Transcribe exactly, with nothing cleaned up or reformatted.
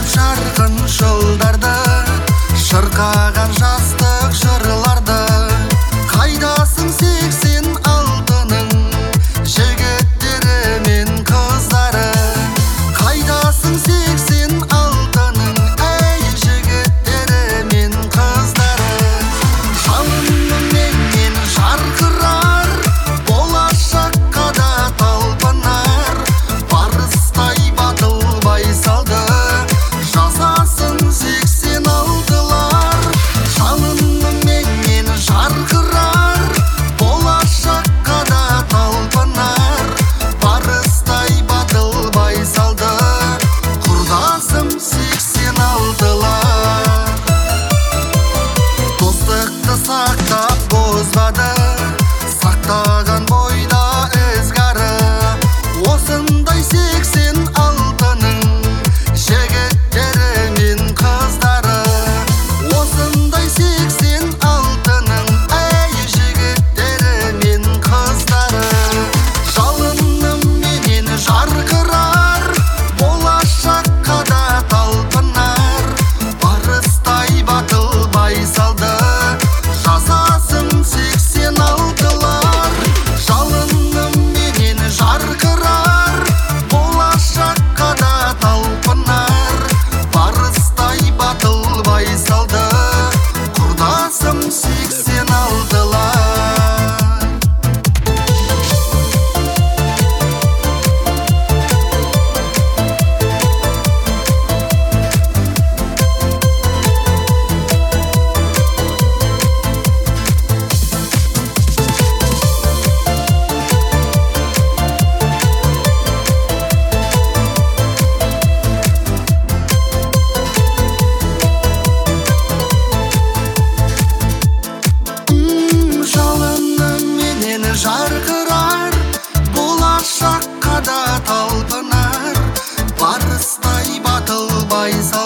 жарқын жылдарды, шырқаған жастық жырларды. Қайдасың сексен алтының жігіттері мен қыздары? Қайдасың сексен алтының әй жігіттері мен қыздары? Жалынның менен жарқырар, болашаққа да талпынар, барыстай батыл байсалды жасасын сексен алтылар. Жалынның менен жарқырар, болашаққа да талпынар, барыстай батыл байсалды құрдасым сексен алтылар. Достықты сақтап бозбады, сақтаған бойда ізгары. Осындай сексен алтының жігіттері мен қыздары. Осындай сексен алтының әй жігіттері мен қыздары. Жалыным менен жарқырар, болашаққа да талпынар, барыстай батыл байсалды жасасын сексен алтылар. Жалыным менен жарқырар, болашаққа да талпынар, барыстай батыл байсалды құрдасым сексен алтылар. Жалыным менен жарқырар, болашаққа да талпынар, барыстай батыл байсалды